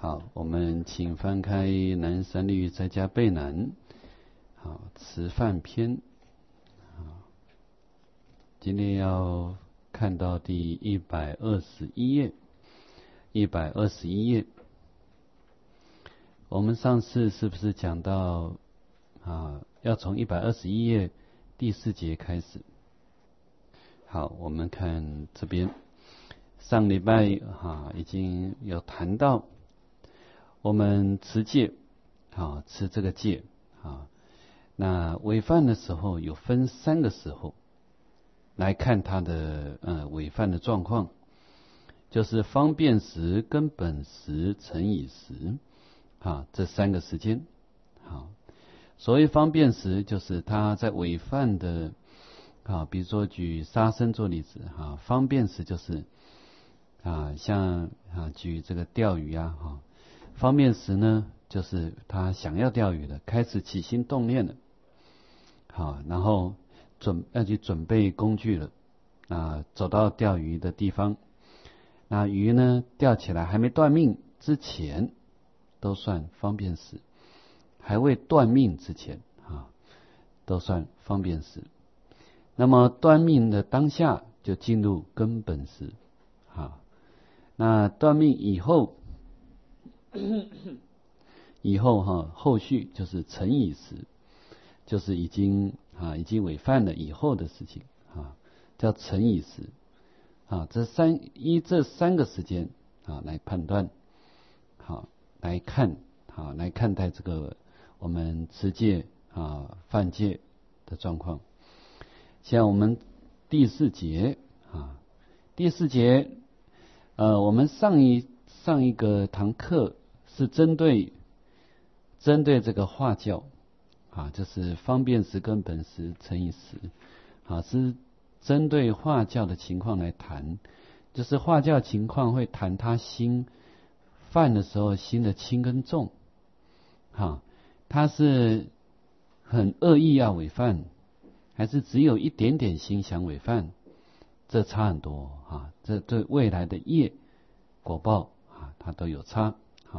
好，我们请翻开南三律在家备南，好，吃饭篇，好，今天要看到第121页，121页。我们上次是不是讲到要从121页第4节开始？好，我们看这边，上礼拜已经有谈到。我们持戒，持这个戒，那违犯的时候有分3个时候来看它的违犯的状况，就是方便时、根本时、成已时，这3个时间。所谓方便时，就是他在违犯的，比如说举杀生做例子，方便时就是像举这个钓鱼方便时呢，就是他想要钓鱼了，开始起心动念了，然后要去准备工具了，走到钓鱼的地方，那鱼呢钓起来还没断命之前，都算方便时；还未断命之前，都算方便时。那么断命的当下就进入根本时，那断命以后。后续就是成已时，就是已经违犯了以后的事情叫成已时这3个时间来判断来看待这个我们持戒犯戒的状况。像我们第4节我们上一个堂课是针对这个化教就是方便时、根本时、成已时是针对化教的情况来谈，就是化教情况会谈他心犯的时候心的轻跟重他是很恶意要违犯，还是只有一点点心想违犯，这差很多这对未来的业果报它都有差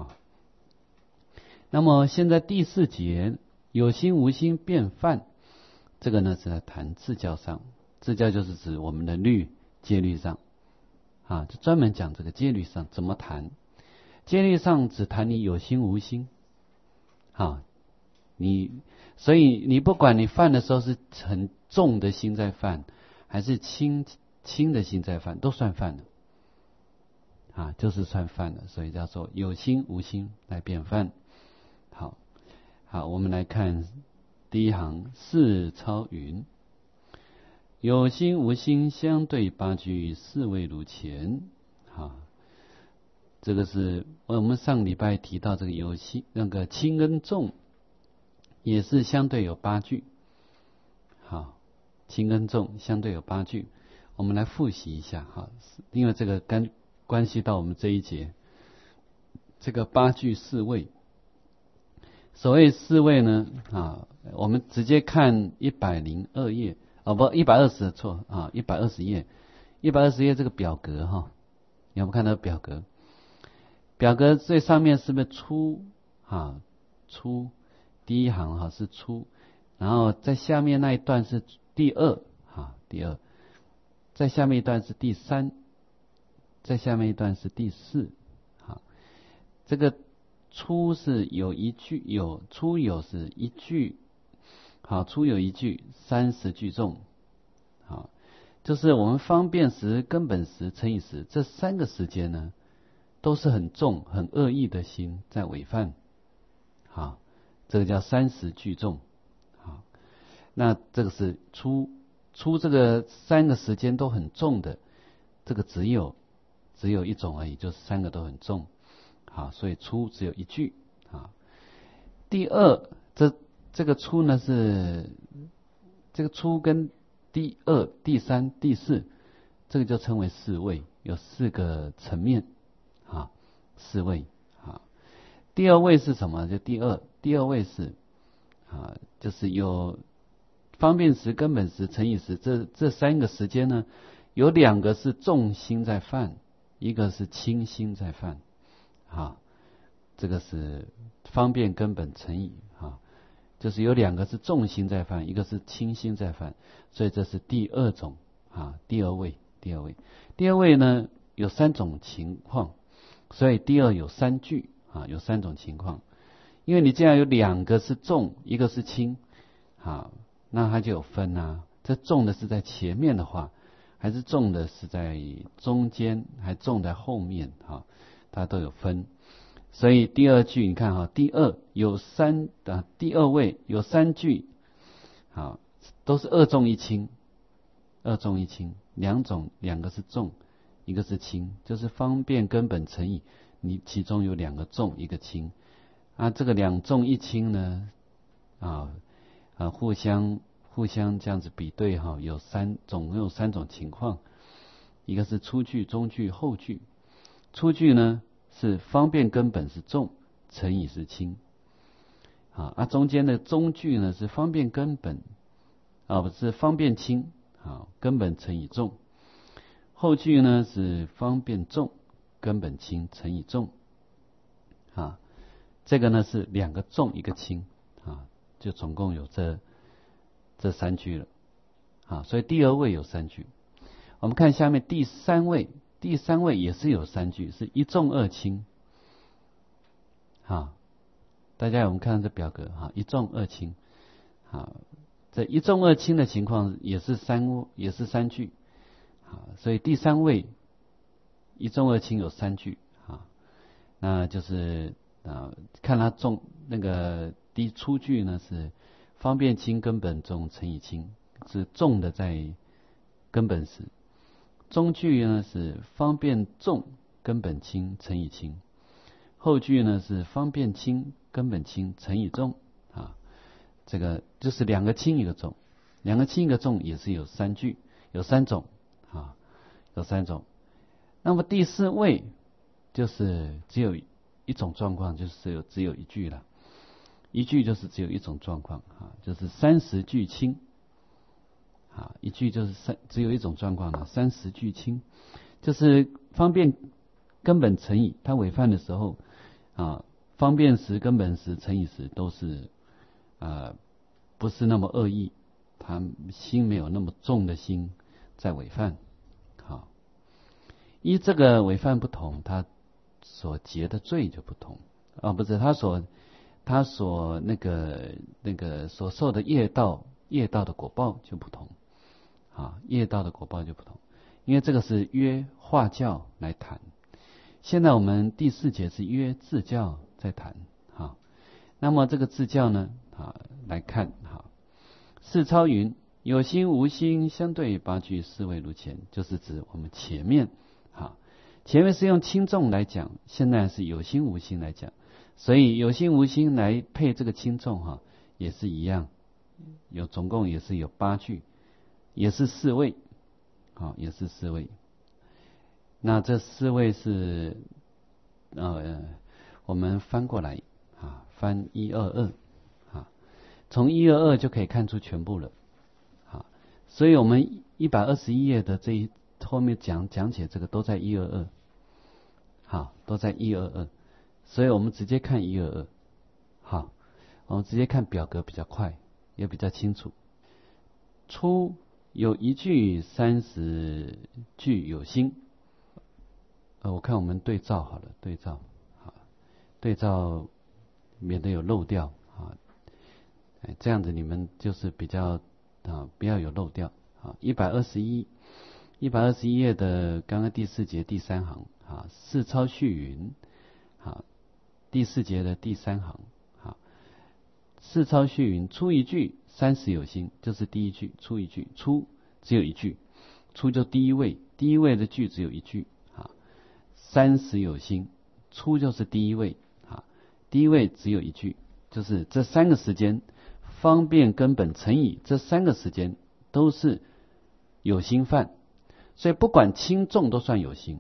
那么现在第4节有心无心便犯，这个呢是在谈自教上，自教就是指我们的戒律上就专门讲这个戒律上怎么谈。戒律上只谈你有心无心所以你不管你犯的时候是很重的心在犯，还是轻的心在犯，都算犯了就是算犯了，所以叫做有心无心来便犯。好，我们来看第一行，四超云：有心无心相对八句，四位如前。这个是我们上礼拜提到这个有心那个轻跟重，也是相对有8句。轻跟重相对有8句，我们来复习一下因为这个关系到我们这一节这个8句4位。所谓4位呢我们直接看102页120错120页120页这个表格有没有看到表格？表格最上面是不是初第一行是初，然后在下面那一段是第2在下面一段是第3，在下面一段是第4这个初是有一句，初有是一句初有一句30句重就是我们方便时、根本时、成已时这3个时间呢，都是很重很恶意的心在违犯这个叫30句重那这个是初这个3个时间都很重的，这个只有一种而已，就是3个都很重所以初只有一句第2这个初呢是这个初跟第2、第3、第4，这个就称为4位，有4个层面4位第2位是什么？就第2位是就是有方便时、根本时、成已时这3个时间呢，有2个是重心在犯，一个是轻心在犯这个是方便根本乘以就是有两个是重心在犯，一个是轻心在犯，所以这是第二种第二位。第二位呢有三种情况，所以第二有三句有三种情况。因为你既然有两个是重，一个是轻那它就有分这重的是在前面的话，还是重的是在中间，还重在后面它都有分。所以第二句你看第二有第二位有三句都是二重一轻，两个是重，一个是轻，就是方便根本乘以你其中有两个重一个轻这个两重一轻呢互相这样子比对总共有三种情况，一个是初句、中句、后句。初句呢是方便根本是重，乘以是轻中间的中句呢是方便根本不是方便轻根本乘以重。后句呢是方便重，根本轻乘以重这个呢是两个重一个轻就总共有这三句了所以第二位有三句。我们看下面第三位也是有三句，是一重二轻大家我们看这表格一重二轻这一重二轻的情况也是三句所以第三位一重二轻有三句那就是看它重那个第初句呢是方便轻根本重乘以轻，是重的在根本时。中句呢是方便重根本轻乘以轻，后句呢是方便轻根本轻乘以重这个就是两个轻一个重，两个轻一个重也是有三句，有三种有三种。那么第四位就是只有一种状况，就是只有一句了，一句就是只有一种状况就是三十句轻一句就是只有一种状况了，三十句轻，就是方便根本乘以它违犯的时候方便时根本时乘以时都是不是那么恶意，他心没有那么重的心在违犯依这个违犯不同，他所结的罪就不同不是他所那个所受的业道的果报就不同业道的果报就不同。因为这个是约化教来谈，现在我们第四节是约自教在谈那么这个自教呢来看世超云有心无心相对八句四位如前，就是指我们前面是用轻重来讲，现在是有心无心来讲，所以有心无心来配这个轻重也是一样，总共也是有八句，也是四位也是四位。那这四位是我们翻过来翻122从122就可以看出全部了所以我们121页的这一后面讲解这个都在122都在122，所以我们直接看122我们直接看表格比较快也比较清楚。初有一句30句有心我看我们对照好了，对照免得有漏掉这样子你们就是比较不要有漏掉121页的刚刚第四节第三行世超序云第四节的第三行世超序云初一句30有心，就是第一句初一句，初只有一句，初就第一位的句只有一句30有心，初就是第一位第一位只有一句，就是这三个时间方便根本乘以这三个时间都是有心犯，所以不管轻重都算有心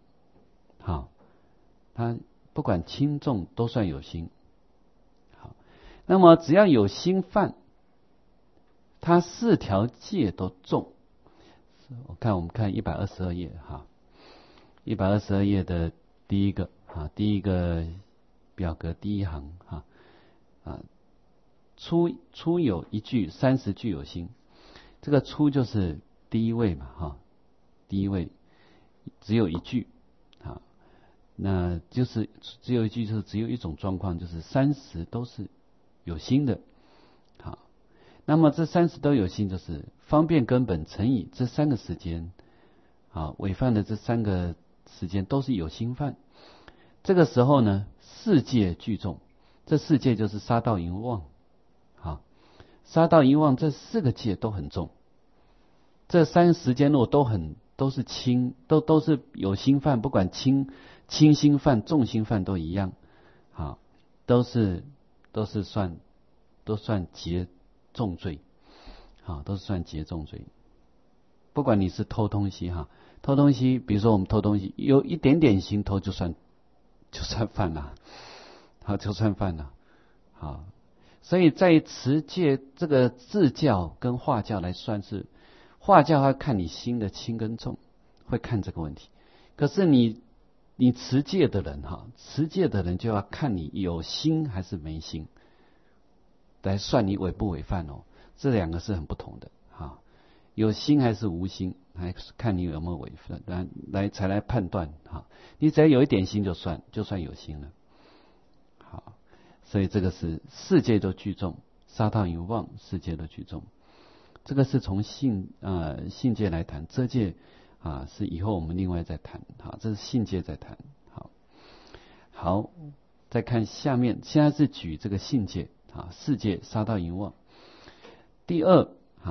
他不管轻重都算有心那么只要有心犯，他四条戒都重。我们看122页122页的第一个表格第一行初有一句，30具有心。这个初就是第一位嘛第一位只有一句那就是只有一句，就是只有一种状况，就是30都是有心的。那么这30都有心，就是方便根本乘以这3个时间违犯的这3个时间都是有心犯。这个时候呢，4戒具重，这4戒就是杀盗淫妄杀盗淫妄这4个戒都很重。这3个时间如果都是轻，都是有心犯，不管轻心犯、重心犯都一样都算劫重罪都是算劫重罪。不管你是偷东西偷东西，比如说我们偷东西，有一点点心偷就算犯了就算犯了所以在持戒这个自教跟化教来算，是化教会看你心的轻跟重，会看这个问题。可是你持戒的人持戒的人就要看你有心还是没心来算你违不违犯这2个是很不同的有心还是无心，还看你有没有违犯，才来判断你只要有一点心就算有心了所以这个是4戒都具重，杀盗淫妄4戒都具重。这个是从性戒来谈，遮戒是以后我们另外再谈这是性戒在谈。好，再看下面，现在是举这个性戒4戒杀盗淫妄。第二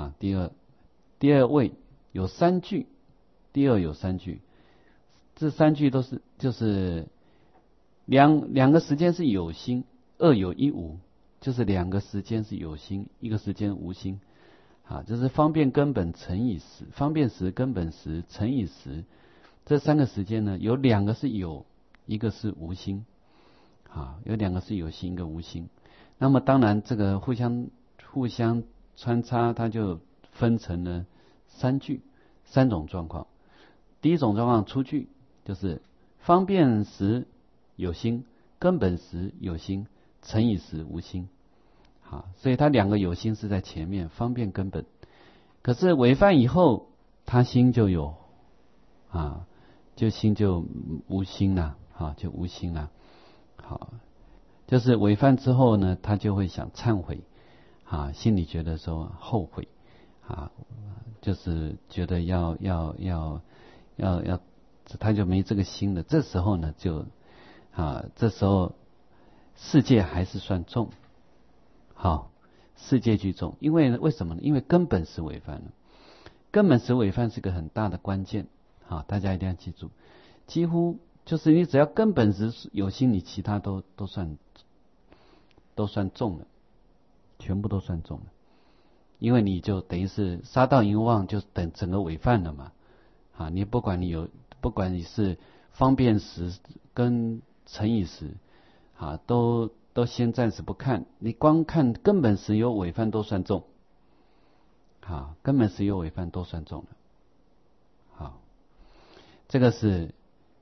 位有3句，第二有3句，这3句都是就是两个时间是有心，2有1无，就是2个时间是有心，1个时间无心就是方便根本乘以10，方便时根本时乘以10，这3个时间呢，有2个是有，一个是无心有2个是有心，一个无心。那么当然这个互相穿插，它就分成了3种状况。第一种状况，出句就是方便时有心，根本时有心，乘以10无心所以它2个有心是在前面，方便根本。可是违犯以后，他心就有就心就无心了就无心了就是违犯之后呢，他就会想忏悔心里觉得说后悔就是觉得要他就没这个心了。这时候呢这时候4戒还是算重4戒具重。为什么呢？因为根本时违犯了。根本时违犯是个很大的关键大家一定要记住。几乎就是你只要根本时有心，你其他都算重了，全部都算重了。因为你就等于是杀盗淫妄，就等整个违犯了嘛你不管你是方便时跟乘以10都先暂时不看，你光看根本时有违犯都算重根本时有违犯都算重了这个是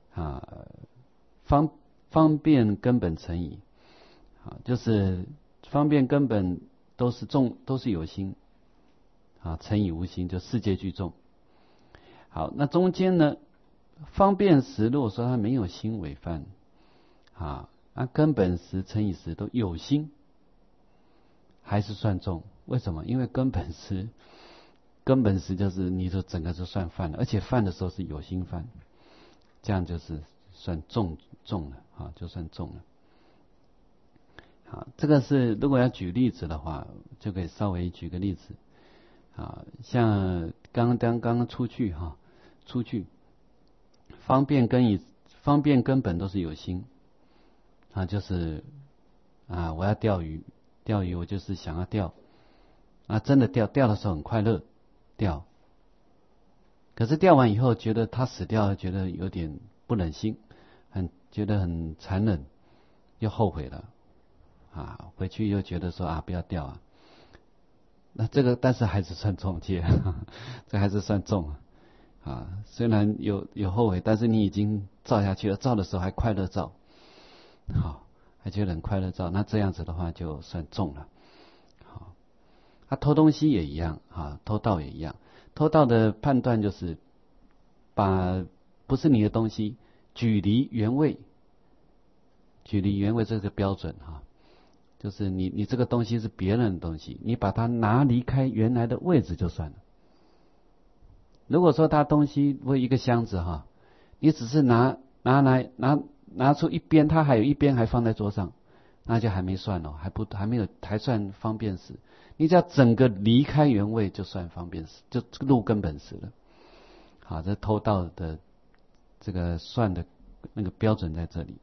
方便根本乘以就是方便根本都是有心乘以无心，就4戒具重。好，那中间呢，方便时如果说他没有心违犯根本时乘以10都有心，还是算重。为什么？因为根本时就是你就整个就算犯了，而且犯的时候是有心犯，这样就是算重了就算重了这个是如果要举例子的话，就可以稍微举个例子像刚刚出去方便根本都是有心就是我要钓鱼我就是想要钓真的钓的时候很快乐钓，可是钓完以后觉得他死掉了，觉得有点不忍心，觉得很残忍，又后悔了回去又觉得说不要钓那这个但是还是算重戒这还是算重虽然有后悔，但是你已经造下去了，造的时候还快乐造还觉得很快乐造，那这样子的话就算重了。好，偷东西也一样啊，偷盗也一样。偷盗的判断就是把不是你的东西举离原位，举离原位这个标准哈，就是你这个东西是别人的东西，你把它拿离开原来的位置就算了。如果说他东西为一个箱子哈，你只是拿出一边，他还有一边还放在桌上，那就还没算哦，还没有还算方便时。你只要整个离开原位就算方便时，就入根本时了。好，这偷盗的这个算的那个标准在这里。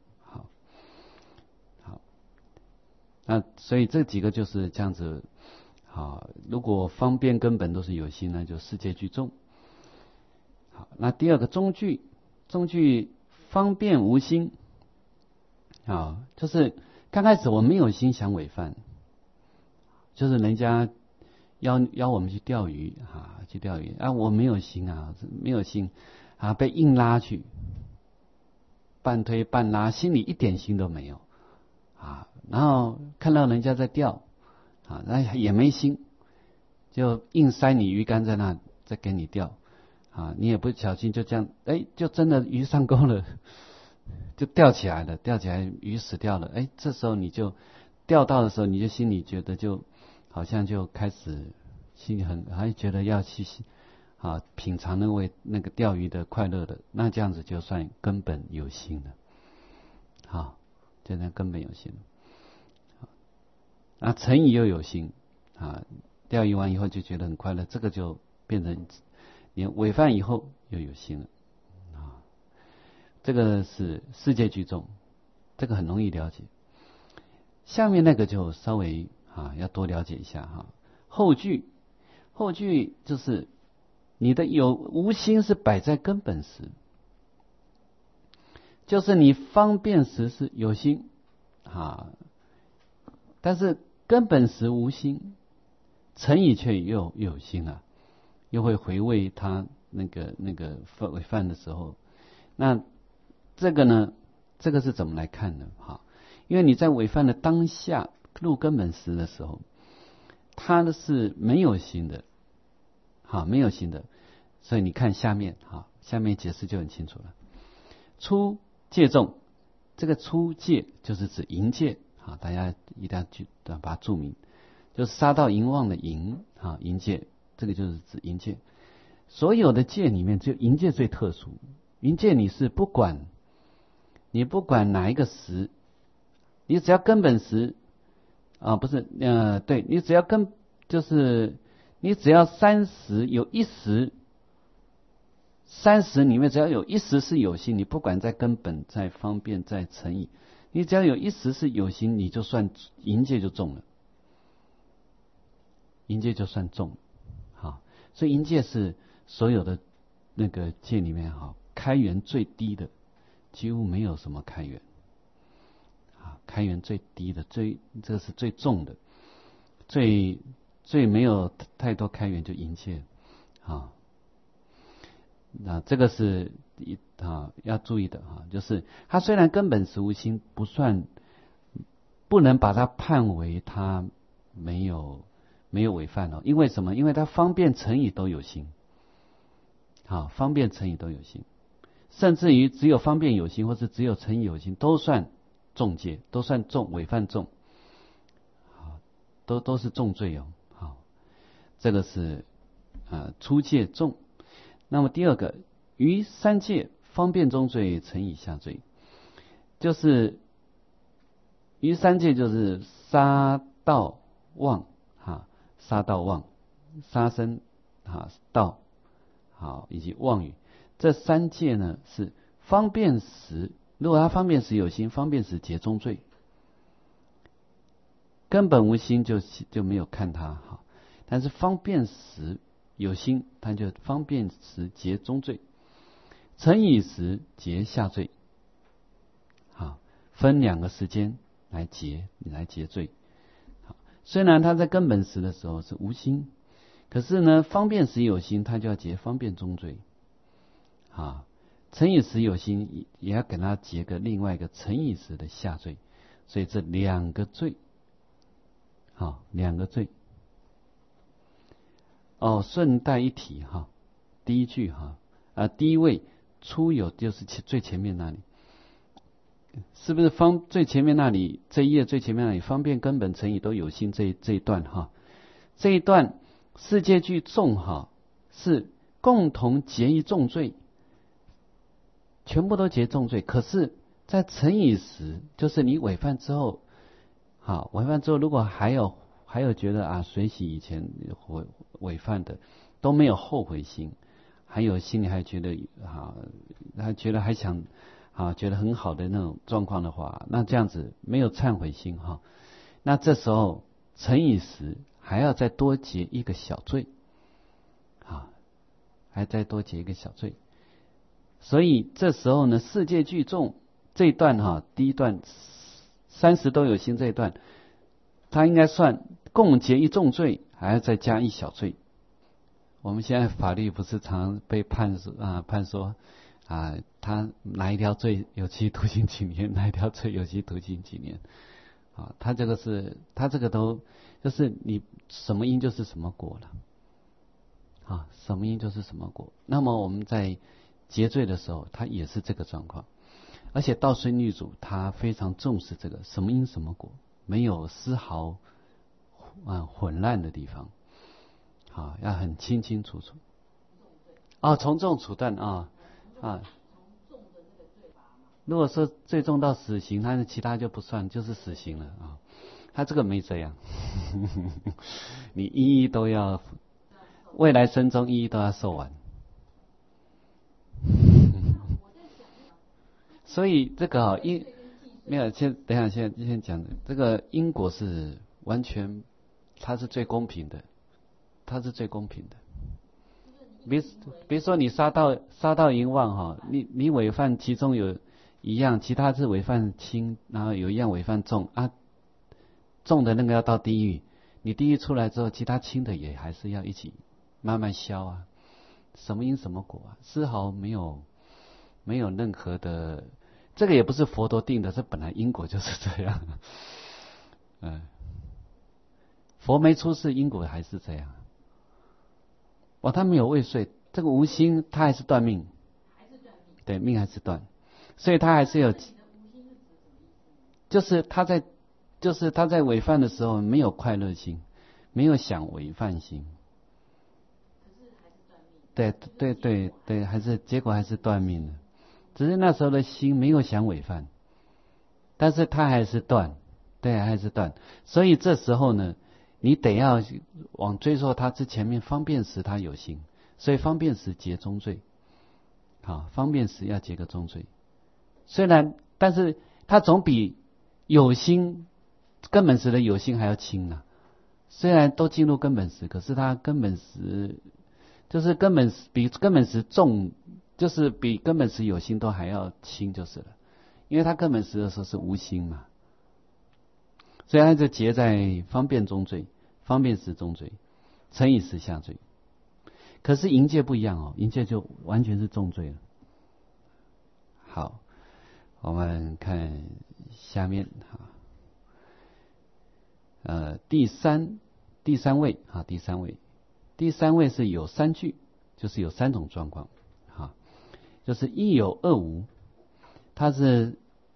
好，那所以这几个就是这样子。好，如果方便根本都是有心，那就世界具众。好，那第二个中句方便无心。好，就是刚开始我没有心想违犯，就是人家邀我们去钓鱼啊，我没有心啊，没有心啊，被硬拉去，半推半拉，心里一点心都没有啊。然后看到人家在钓啊，那也没心，就硬塞你鱼竿在那，再给你钓啊，你也不小心就这样，就真的鱼上钩了。就钓起来鱼死掉了。这时候你就钓到的时候，你就心里觉得就好像就开始心里还觉得要去品尝那个钓鱼的快乐的，那这样子就算根本有心了。好，就算根本有心了。那成瘾又有心啊，钓鱼完以后就觉得很快乐，这个就变成你违犯以后又有心了。这个是世界具众，这个很容易了解。下面那个就稍微要多了解一下哈。后句就是你的无心是摆在根本时，就是你方便时是有心但是根本时无心，成瘾却又有心了，又会回味他那个违犯的时候。那这个呢，这个是怎么来看呢？因为你在违犯的当下入根本时的时候，它是没有心的，没有心的。所以你看下面解释就很清楚了。出戒众，这个出戒就是指淫戒，大家一定要把它注明，就是杀盗淫妄的淫淫戒，这个就是指淫戒。所有的戒里面，只有淫戒最特殊。淫戒你是不管哪一个时，你只要根本时不是对，你只要你只要30有一时，30里面只要有一时是有心，你不管在根本在方便在成瘾，你只要有一时是有心，你就算淫戒就中了，淫戒就算中。所以淫戒是所有的那个戒里面开源最低的，几乎没有什么开源开源最低的，这个是最重的，最没有太多开源就淫戒那这个是要注意的就是他虽然根本实无心，不能把它判为他没有违犯因为什么？因为他方便成瘾都有心方便成瘾都有心，甚至于只有方便有心，或是只有成瘾有心，都算重戒，都算重违犯重都是重罪这个是出戒重。那么第二个，于三戒方便中罪，成以下罪，就是于三戒就是杀盗妄杀盗妄、杀生盗以及妄语，这三戒呢是方便时，如果他方便时有心，方便时结中罪，根本无心就没有看他但是方便时有心，他就方便时结中罪，成瘾时结下罪分两个时间来结罪虽然他在根本时的时候是无心，可是呢方便时有心，他就要结方便中罪成瘾时有心，也要给他结个另外一个成瘾时的下罪。 所以这两个罪，好，两个罪。哦，顺带一提哈，第一句哈第一位出有就是最前面那里，是不是最前面那里这一页最前面那里方便根本成以都有心这一段哈，这一段世界具众哈是共同结一重罪，全部都结重罪。可是，在成以时，就是你违犯之后，好，违犯之后，如果还有觉得随喜以前违犯的都没有后悔心，还有心里还觉得还觉得还想觉得很好的那种状况的话，那这样子没有忏悔心哈，那这时候成以时还要再多结一个小罪，还再多结一个小罪。所以这时候呢，世界聚众这一段第一段30都有心这一段，他应该算共结一重罪，还要再加一小罪。我们现在法律不是常被判说他哪一条罪有期徒刑几年，哪一条罪有期徒刑几年他这个都就是你什么因就是什么果了什么因就是什么果。那么我们在结罪的时候，他也是这个状况，而且道孙律主他非常重视这个什么因什么果，没有丝毫混乱的地方，要很清清楚楚。从重处断如果说最重到死刑，他其他就不算，就是死刑了他这个没这样，你一都要，未来生中一都要受完。所以这个没有，等一下先讲这个因果是完全，它是最公平的，它是最公平的。比如说你杀盗淫妄你违犯其中有一样，其他是违犯轻，然后有一样违犯重重的那个要到地狱，你地狱出来之后，其他轻的也还是要一起慢慢消什么因什么果丝毫没有任何的，这个也不是佛陀定的，这本来因果就是这样佛没出世，因果还是这样他没有未遂，这个无心他还是断命，对，命还是断，所以他还是有，就是他在违犯的时候没有快乐心，没有想违犯心，对，还是结果还是断命了，只是那时候的心没有想违犯，但是他还是断，对，还是断。所以这时候呢，你得要往追溯他之前面方便时他有心，所以方便时结中罪，方便时要结个中罪。虽然，但是他总比有心根本时的有心还要轻虽然都进入根本时，可是他根本时就是比根本时重，就是比根本时有心都还要轻就是了，因为他根本时的时候是无心嘛，所以他就结在方便中罪，方便时中罪，成以时下罪。可是淫戒不一样淫戒就完全是重罪了。好，我们看下面第三位第三位是有3句，就是有3种状况就是一有二无，它是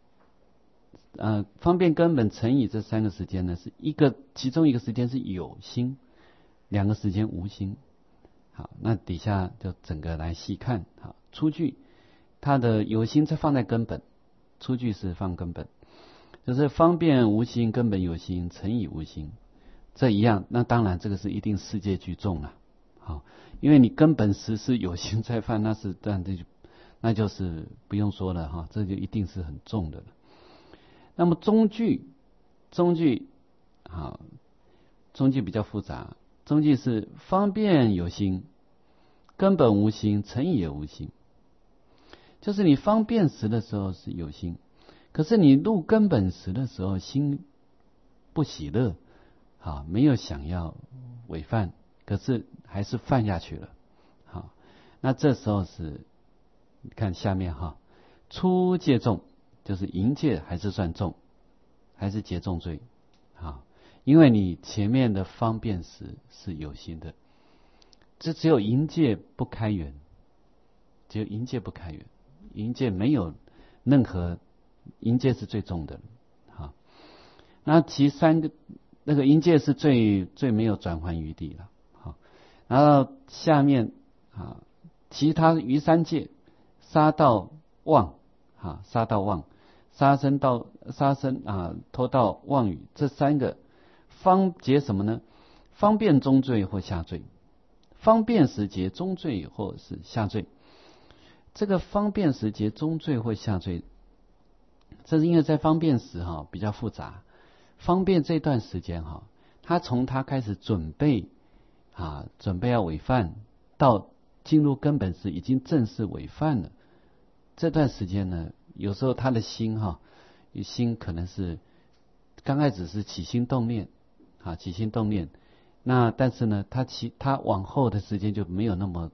方便根本成以这3个时间呢，是其中一个时间是有心，2个时间无心。好，那底下就整个来细看。好，出句它的有心再放在根本，出句是放根本，就是方便无心，根本有心，成以无心，这一样。那当然这个是一定世界聚众了。好，因为你根本时是有心在犯，那就是不用说了这就一定是很重的了。那么中句比较复杂，中句是方便有心，根本无心，成以也无心。就是你方便时的时候是有心，可是你入根本时的时候心不喜乐没有想要违犯，可是还是犯下去了那这时候是你看下面初戒重，就是淫戒还是算重还是结重罪。好，因为你前面的方便时是有心的，这只有淫戒不开源，只有淫戒不开源，淫戒没有任何，淫戒是最重的。好，那其三个那个淫戒是最没有转圜余地了。好，然后下面啊，其他余三戒，杀盗妄啊，杀盗妄。杀生偷盗妄语，这三个方结什么呢？方便中罪或下罪，方便时结中罪或是下罪。这个方便时结中罪或下罪，这是因为在方便时比较复杂。方便这段时间他从他开始准备要违犯，到进入根本时已经正式违犯了，这段时间呢，有时候他的心心可能是刚开始是起心动念起心动念，那但是呢，他往后的时间就没有那么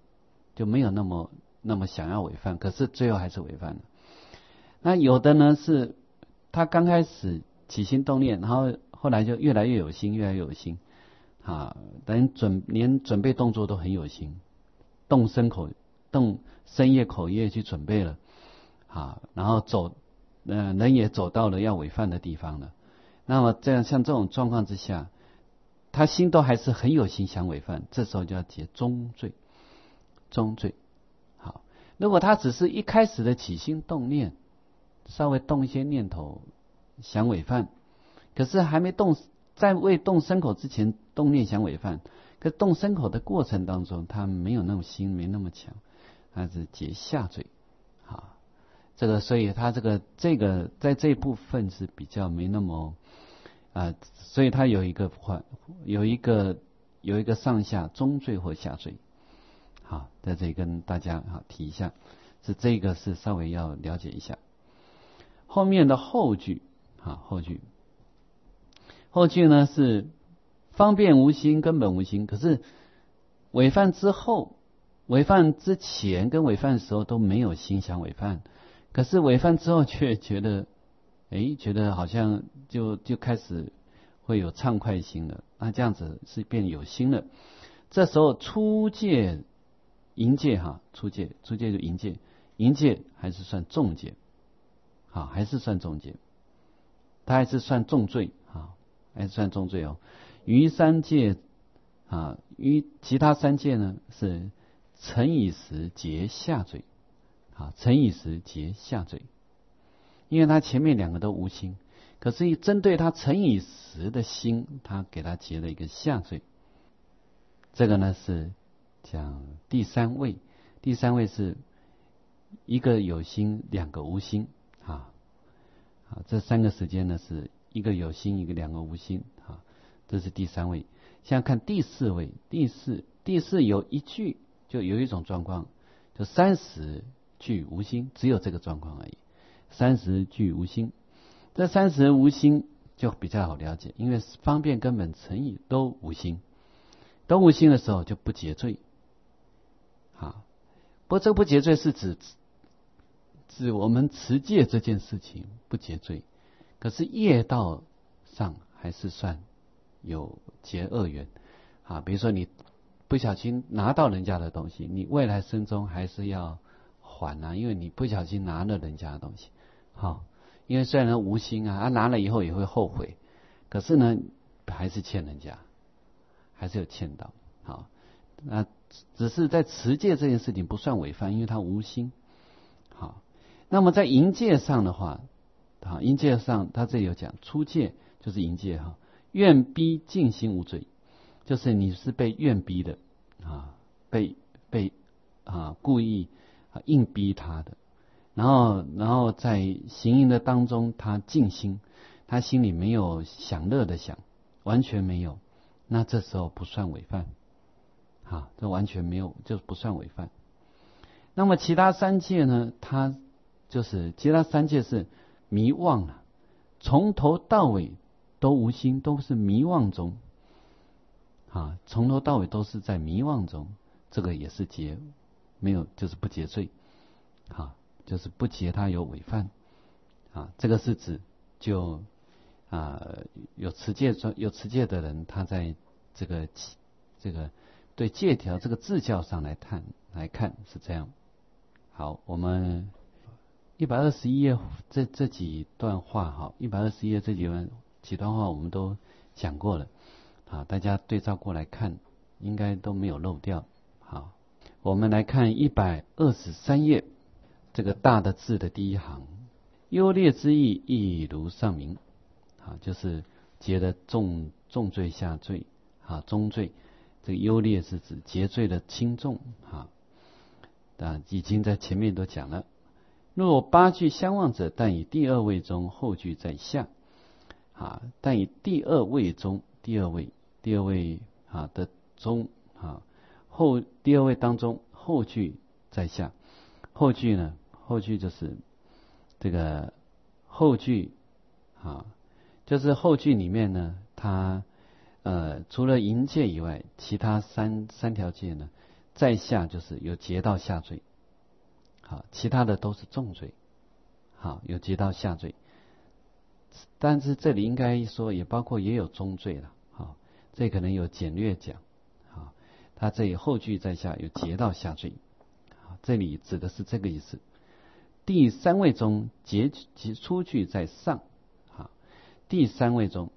想要违犯，可是最后还是违犯了。那有的呢是他刚开始起心动念，然后后来就越来越有心，越来越有心连准备动作都很有心，动身业口业去准备了然后人也走到了要违犯的地方了。那么像这种状况之下，他心都还是很有心想违犯，这时候就要结中罪。好，如果他只是一开始的起心动念，稍微动一些念头想违犯，可是还没动，在未动身口之前动念想违犯，可动身口的过程当中他没有那种心，没那么强，他是结下罪。这个所以他这个在这一部分是比较没那么所以他有一个上下中罪或下罪。好，在这里跟大家提一下，这个是稍微要了解一下。后面的后句呢是方便无心，根本无心。可是违犯之后、违犯之前跟违犯的时候都没有心想违犯，可是违犯之后却觉得好像就开始会有畅快心了，那这样子是变有心了。这时候初戒淫戒初戒就淫戒，淫戒还是算重戒还是算重戒，它还是算重罪还是算重罪余三戒余其他三戒呢是成以时结下罪成以时结下罪。因为他前面两个都无心，可是针对他成以时的心，他给他结了一个下罪。这个呢是讲第三位是一个有心，两个无心这三个时间呢是一个有心，两个无心这是第三位。现在看第四位，第四有一句，就有一种状况，就30句无心，只有这个状况而已。30句无心，这30无心就比较好了解，因为方便根本成以都无心，都无心的时候就不结罪不过这个不结罪是指我们持戒这件事情不结罪，可是业道上还是算有结恶缘比如说你不小心拿到人家的东西，你未来生中还是要还因为你不小心拿了人家的东西因为虽然无心拿了以后也会后悔，可是呢还是欠人家，还是有欠到那只是在持戒这件事情不算违犯，因为他无心那么在淫戒上的话淫戒上他这里有讲初戒就是淫戒愿逼尽心无罪，就是你是被愿逼的被故意硬逼他的，然后在行淫的当中他尽心，他心里没有享乐的想，完全没有，那这时候不算违犯这完全没有就不算违犯。那么其他三戒呢，它就是其他三戒是迷妄从头到尾都无心，都是迷妄中从头到尾都是在迷妄中，这个也是结没有，就是不结罪就是不结他有违犯这个是指就有持戒的人，他在这个对戒条这个字教上来看是这样。好，我们121页这几段话哈，121页这几段话我们都讲过了大家对照过来看，应该都没有漏掉。好，我们来看123页这个大的字的第一行，优劣之意，亦如上明。就是结了重罪下罪中罪，这个优劣是指结罪的轻重已经在前面都讲了。若八句相望者，但以第二位中，后句在下但以第二位中，第二位的中第二位当中，后句在下。后句呢，后句就是这个后句就是后句里面呢，它除了淫戒以外，其他三条戒呢，在下就是有结到下罪，其他的都是重罪，有结到下罪。但是这里应该说也包括也有中罪了，这可能有简略讲，它这里后句在下有结到下罪，这里指的是这个意思。第三位中结出句在上，第三位中，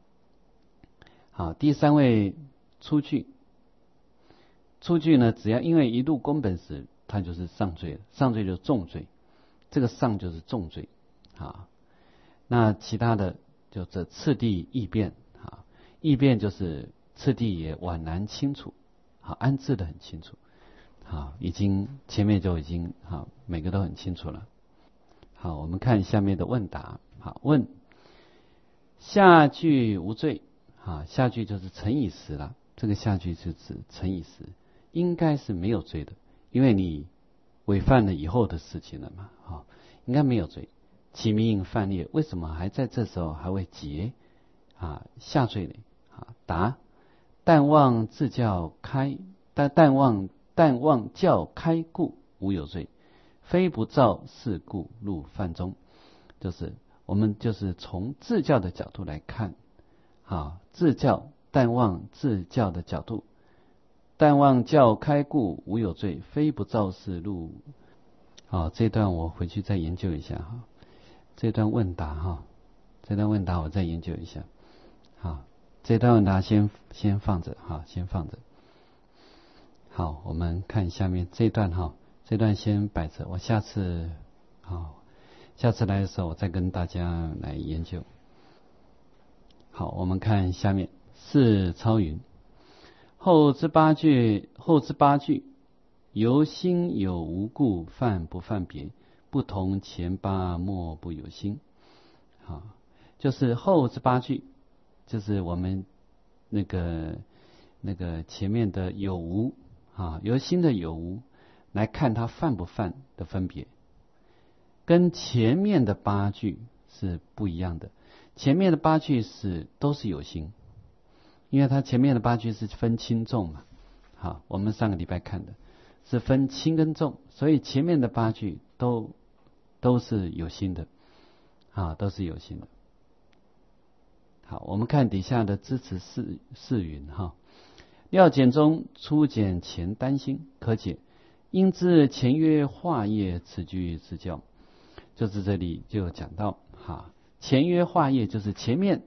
第三位出句呢，只要因为一入宫本时，它就是上罪了，上罪就是重罪，这个上就是重罪那其他的就这次第异变异变就是次第也宛然清楚安置的很清楚已经前面就已经每个都很清楚了。好，我们看下面的问答。问下句无罪下句就是乘以10了，这个下句是指乘以10，应该是没有罪的，因为你违犯了以后的事情了嘛应该没有罪。其名犯劣，为什么还在这时候还会结下罪呢？答：但望自教开，但望教开故无有罪，非不照是故入犯中。就是我们就是从自教的角度来看自教但望自教的角度，但望教开故无有罪，非不照是入。这段我回去再研究一下这段问答这段问答我再研究一下这段问答先放着先放着。好，我们看下面这段这段先摆着，我下次来的时候我再跟大家来研究。好，我们看下面是超云后之八句，由心有无故，犯不犯别，不同前八莫不有心就是后之八句，就是我们那个前面的有无由心的有无来看它犯不犯的分别，跟前面的八句是不一样的。前面的八句都是有心，因为它前面的八句是分轻重嘛我们上个礼拜看的是分轻跟重，所以前面的八句都是有心的都是有心的。好，我们看底下的支持四云料简中初简前担心，可解因之前曰化业，此句之教。就是这里就有讲到前曰化业，就是前面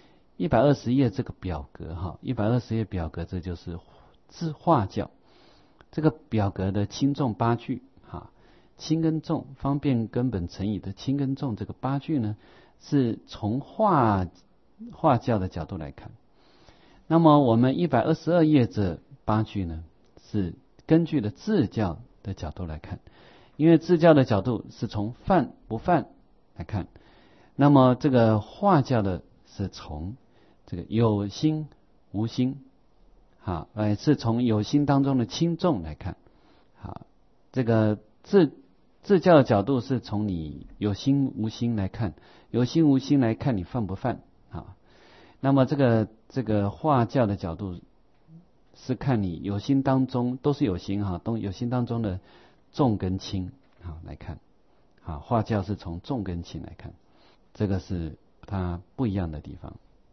120页这个表格120页表格，这就是化教这个表格的轻重八句轻跟重，方便根本成语的轻跟重，这个八句呢是从化教的角度来看。那么我们122页这八句呢，是根据了自教的角度来看，因为自教的角度是从犯不犯来看，那么这个化教的是从这个有心无心是从有心当中的轻重来看这个自教的角度是从你有心无心来看，有心无心来看你犯不犯那么这个化教的角度是看你有心当中都是有心有心当中的重跟轻来看化教是从重跟轻来看，这个是它不一样的地方。